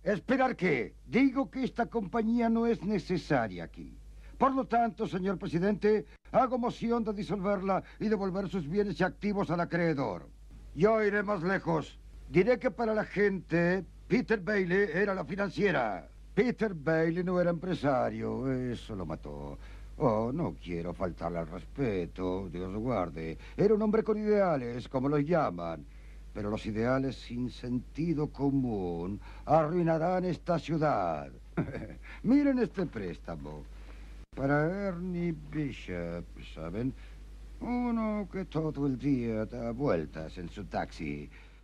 ¿Esperar qué? Digo que esta compañía no es necesaria aquí. Por lo tanto, señor presidente, hago moción de disolverla y devolver sus bienes y activos al acreedor. Yo iré más lejos. Diré que para la gente, Peter Bailey era la financiera. Peter Bailey no era empresario, eso lo mató. Oh, no quiero faltarle al respeto, Dios lo guarde. Era un hombre con ideales, como los llaman. Pero los ideales sin sentido común arruinarán esta ciudad. Miren este préstamo. Para Ernie Bishop, ¿saben? Uno que todo el día da vueltas en su taxi.